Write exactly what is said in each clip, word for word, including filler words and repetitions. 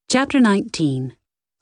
Chapter nineteen.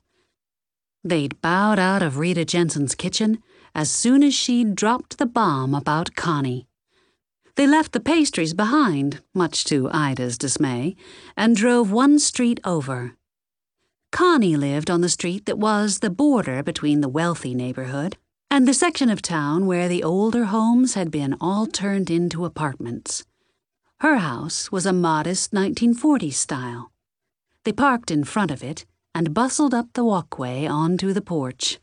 They'd bowed out of Rita Jensen's kitchen as soon as she'd dropped the bomb about Connie. They left the pastries behind, much to Ida's dismay, and drove one street over. Connie lived on the street that was the border between the wealthy neighborhood and the section of town where the older homes had been all turned into apartments. Her house was a modest nineteen forties style. They parked in front of it and bustled up the walkway onto the porch.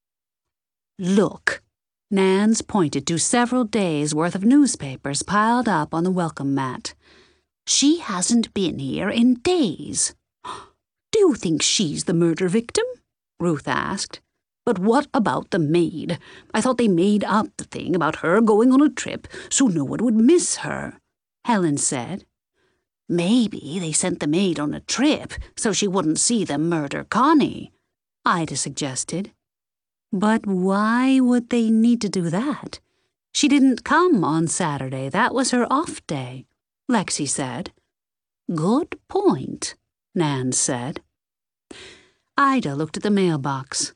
"Look," Nans pointed to several days' worth of newspapers piled up on the welcome mat. "She hasn't been here in days." "Do you think she's the murder victim?" Ruth asked. "But what about the maid? I thought they made up the thing about her going on a trip so no one would miss her," Helen said. "Maybe they sent the maid on a trip so she wouldn't see them murder Connie," Ida suggested. "But why would they need to do that? She didn't come on Saturday. That was her off day," Lexi said. "Good point," Nan said. Ida looked at the mailbox.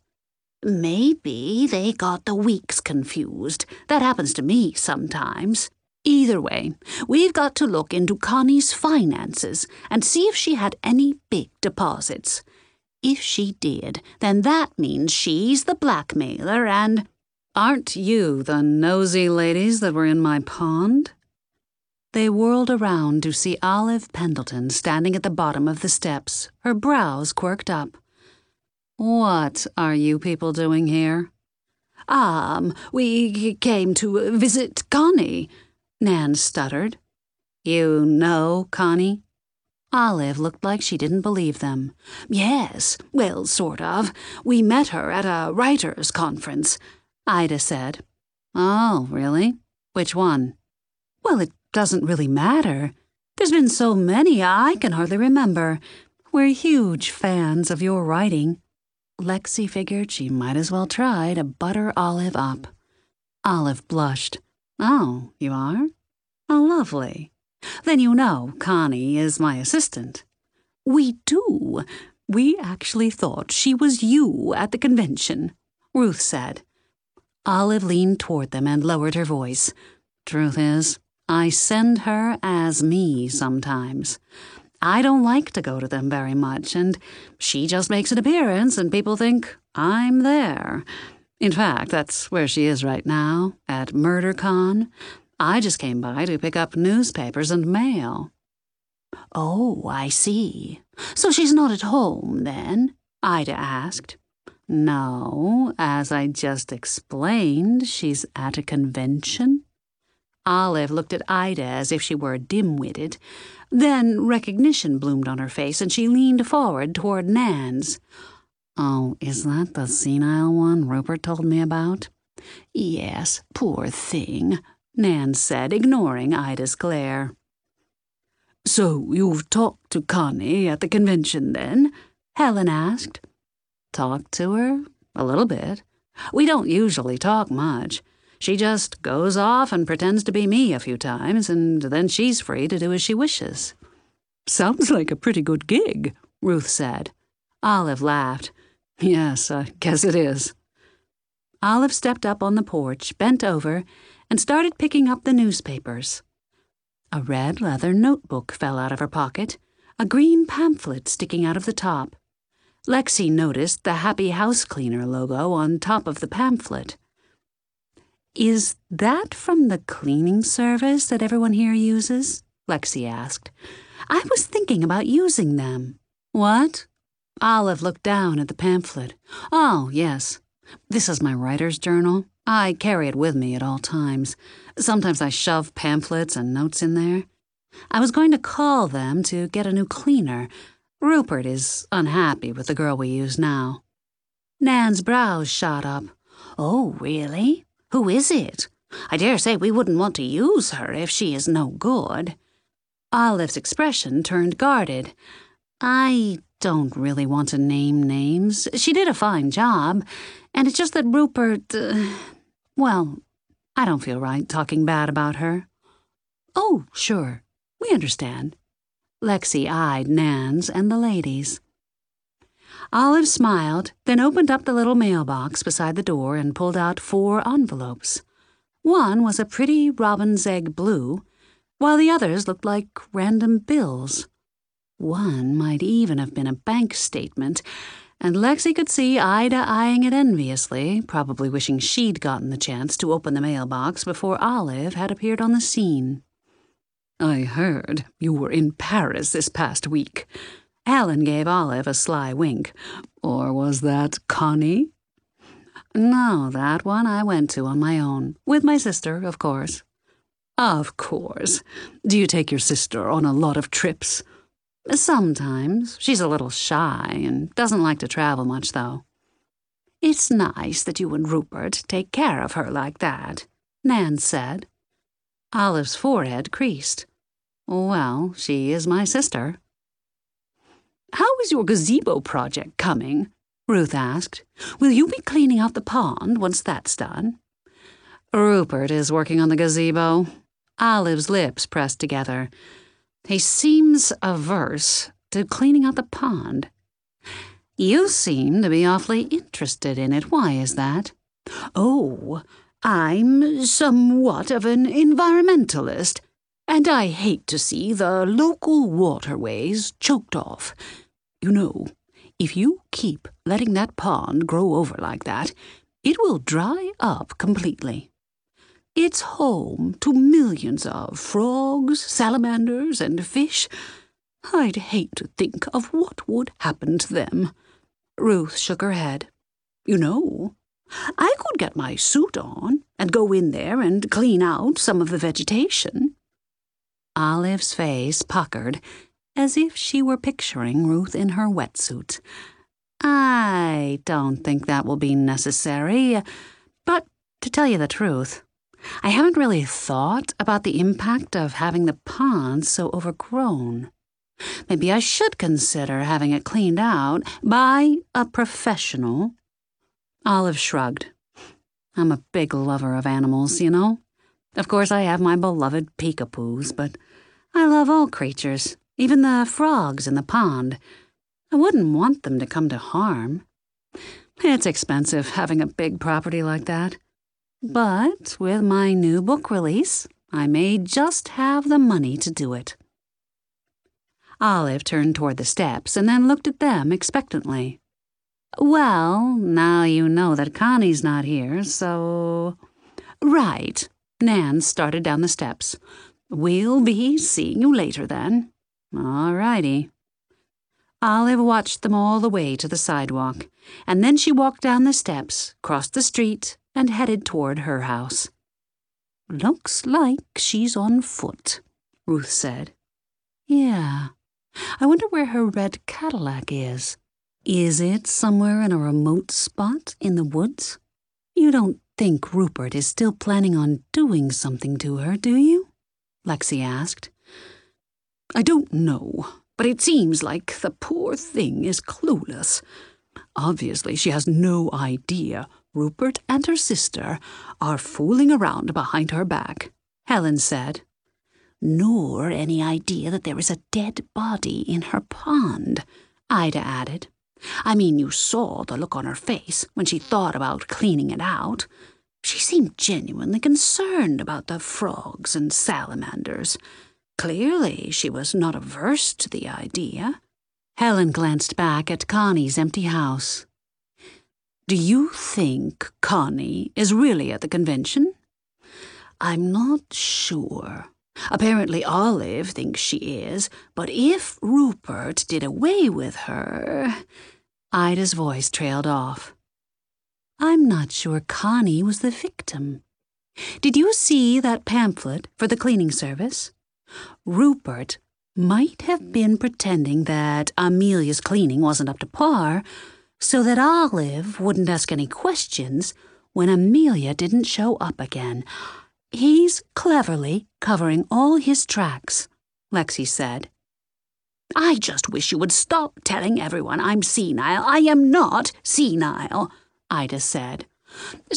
"Maybe they got the weeks confused. That happens to me sometimes. Either way, we've got to look into Connie's finances and see if she had any big deposits. If she did, then that means she's the blackmailer and—" "Aren't you the nosy ladies that were in my pond?" They whirled around to see Olive Pendleton standing at the bottom of the steps, her brows quirked up. "What are you people doing here?" Um, we came to visit Connie," Nan stuttered. "You know Connie?" Olive looked like she didn't believe them. "Yes, well, sort of. We met her at a writers' conference," Ida said. "Oh, really? Which one?" "Well, it doesn't really matter. There's been so many I can hardly remember. We're huge fans of your writing." Lexi figured she might as well try to butter Olive up. Olive blushed. "Oh, you are? Oh, lovely. Then you know Connie is my assistant." "We do. We actually thought she was you at the convention," Ruth said. Olive leaned toward them and lowered her voice. "Truth is, I send her as me sometimes. I don't like to go to them very much, and she just makes an appearance and people think I'm there. In fact, that's where she is right now, at MurderCon. I just came by to pick up newspapers and mail." "Oh, I see. So she's not at home, then?" Ida asked. "No, as I just explained, she's at a convention." Olive looked at Ida as if she were dim-witted. Then recognition bloomed on her face, and she leaned forward toward Nan's. "Oh, is that the senile one Rupert told me about?" "Yes, poor thing," Nan said, ignoring Ida's glare. "So you've talked to Connie at the convention, then?" Helen asked. "Talked to her? A little bit. We don't usually talk much. She just goes off and pretends to be me a few times, and then she's free to do as she wishes." "Sounds like a pretty good gig," Ruth said. Olive laughed. "Yes, I guess it is." Olive stepped up on the porch, bent over, and started picking up the newspapers. A red leather notebook fell out of her pocket, a green pamphlet sticking out of the top. Lexi noticed the Happy House Cleaner logo on top of the pamphlet. "Is that from the cleaning service that everyone here uses?" Lexi asked. "I was thinking about using them." "What?" Olive looked down at the pamphlet. "Oh, yes. This is my writer's journal. I carry it with me at all times. Sometimes I shove pamphlets and notes in there. I was going to call them to get a new cleaner. Rupert is unhappy with the girl we use now." Nan's brows shot up. "Oh, really? Who is it? I dare say we wouldn't want to use her if she is no good." Olive's expression turned guarded. "I don't really want to name names. She did a fine job, and it's just that Rupert, uh, well, I don't feel right talking bad about her." "Oh, sure. We understand." Lexi eyed Nans and the ladies. Olive smiled, then opened up the little mailbox beside the door and pulled out four envelopes. One was a pretty robin's egg blue, while the others looked like random bills. One might even have been a bank statement, and Lexi could see Ida eyeing it enviously, probably wishing she'd gotten the chance to open the mailbox before Olive had appeared on the scene. "I heard you were in Paris this past week." Helen gave Olive a sly wink. "Or was that Connie?" "No, that one I went to on my own. With my sister, of course." "Of course. Do you take your sister on a lot of trips?" "Sometimes. She's a little shy and doesn't like to travel much, though." "It's nice that you and Rupert take care of her like that," Nan said. Olive's forehead creased. "Well, she is my sister." "How is your gazebo project coming?" Ruth asked. "Will you be cleaning out the pond once that's done?" "Rupert is working on the gazebo." Olive's lips pressed together. "He seems averse to cleaning out the pond." "You seem to be awfully interested in it. Why is that?" "Oh, I'm somewhat of an environmentalist, and I hate to see the local waterways choked off. You know, if you keep letting that pond grow over like that, it will dry up completely. It's home to millions of frogs, salamanders, and fish. I'd hate to think of what would happen to them." Ruth shook her head. "You know, I could get my suit on and go in there and clean out some of the vegetation." Olive's face puckered, as if she were picturing Ruth in her wetsuit. "I don't think that will be necessary, but to tell you the truth, I haven't really thought about the impact of having the pond so overgrown. Maybe I should consider having it cleaned out by a professional." Olive shrugged. "I'm a big lover of animals, you know. Of course, I have my beloved peekapoos, but I love all creatures, even the frogs in the pond. I wouldn't want them to come to harm. It's expensive having a big property like that. But with my new book release, I may just have the money to do it." Olive turned toward the steps and then looked at them expectantly. "Well, now you know that Connie's not here, so—" "Right." Nan started down the steps. "We'll be seeing you later, then." "All righty." Olive watched them all the way to the sidewalk, and then she walked down the steps, crossed the street, and headed toward her house. "Looks like she's on foot," Ruth said. "Yeah. I wonder where her red Cadillac is. Is it somewhere in a remote spot in the woods? You don't think Rupert is still planning on doing something to her, do you?" Lexi asked. "I don't know, but it seems like the poor thing is clueless. Obviously, she has no idea Rupert and her sister are fooling around behind her back," Helen said. "Nor any idea that there is a dead body in her pond," Ida added. "I mean, you saw the look on her face when she thought about cleaning it out. She seemed genuinely concerned about the frogs and salamanders. Clearly, she was not averse to the idea." Helen glanced back at Connie's empty house. "Do you think Connie is really at the convention?" "I'm not sure. Apparently Olive thinks she is, but if Rupert did away with her—" Ida's voice trailed off. "I'm not sure Connie was the victim. Did you see that pamphlet for the cleaning service? Rupert might have been pretending that Amelia's cleaning wasn't up to par, so that Olive wouldn't ask any questions when Amelia didn't show up again. He's cleverly covering all his tracks," Lexi said. "I just wish you would stop telling everyone I'm senile. I am not senile," Ida said.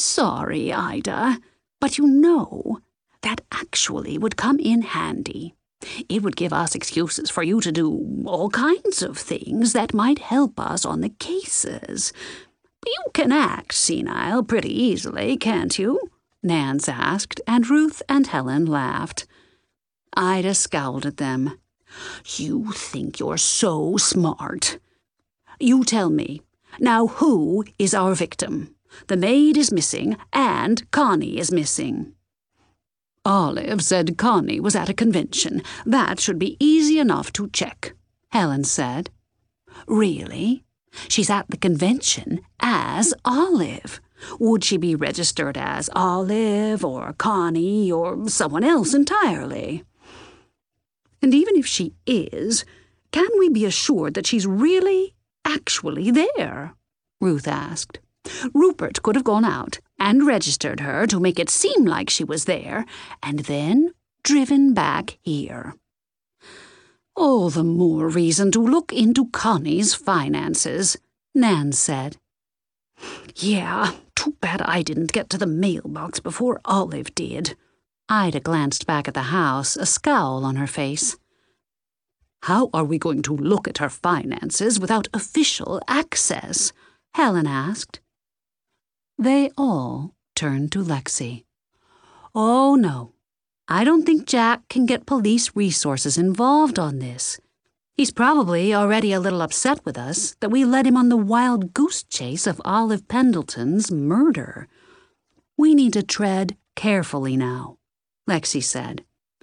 "Sorry, Ida, but you know, that actually would come in handy. It would give us excuses for you to do all kinds of things that might help us on the cases. You can act senile pretty easily, can't you? Nance asked, and Ruth and Helen laughed. Ida scowled at them. You think you're so smart. You tell me. Now who is our victim? The maid is missing, and Connie is missing. Olive said Connie was at a convention. That should be easy enough to check, Helen said. Really? She's at the convention as Olive. Would she be registered as Olive or Connie or someone else entirely? And even if she is, can we be assured that she's really, actually there? Ruth asked. Rupert could have gone out and registered her to make it seem like she was there, and then driven back here. All the more reason to look into Connie's finances, Nan said. Yeah, too bad I didn't get to the mailbox before Olive did. Ida glanced back at the house, a scowl on her face. How are we going to look at her finances without official access? Helen asked. They all turned to Lexi. Oh, no. I don't think Jack can get police resources involved on this. He's probably already a little upset with us that we led him on the wild goose chase of Olive Pendleton's murder. We need to tread carefully now, Lexi said.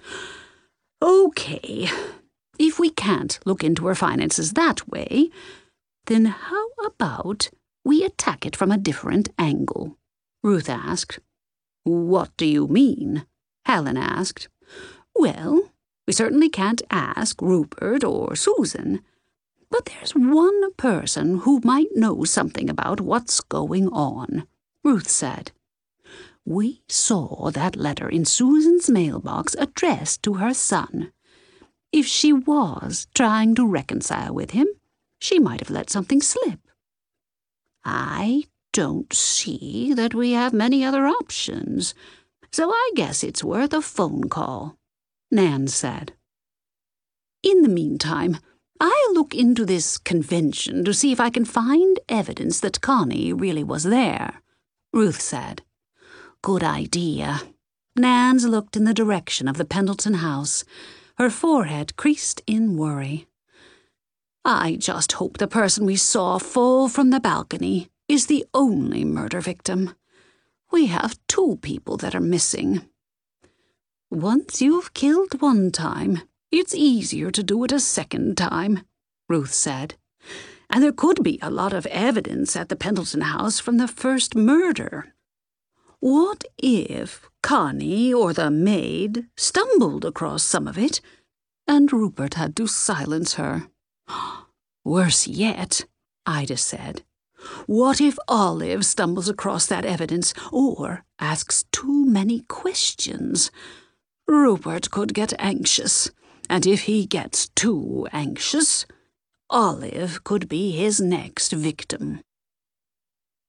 Okay, if we can't look into her finances that way, then how about we attack it from a different angle? Ruth asked. What do you mean? Helen asked. Well, we certainly can't ask Rupert or Susan, but there's one person who might know something about what's going on, Ruth said. We saw that letter in Susan's mailbox addressed to her son. If she was trying to reconcile with him, she might have let something slip. I don't see that we have many other options, so I guess it's worth a phone call, Nan said. In the meantime, I'll look into this convention to see if I can find evidence that Connie really was there, Ruth said. Good idea. Nance looked in the direction of the Pendleton house, her forehead creased in worry. I just hope the person we saw fall from the balcony is the only murder victim. We have two people that are missing. Once you've killed one time, it's easier to do it a second time, Ruth said. And there could be a lot of evidence at the Pendleton house from the first murder. What if Connie or the maid stumbled across some of it, and Rupert had to silence her? Worse yet, Ida said. What if Olive stumbles across that evidence or asks too many questions? Rupert could get anxious, and if he gets too anxious, Olive could be his next victim.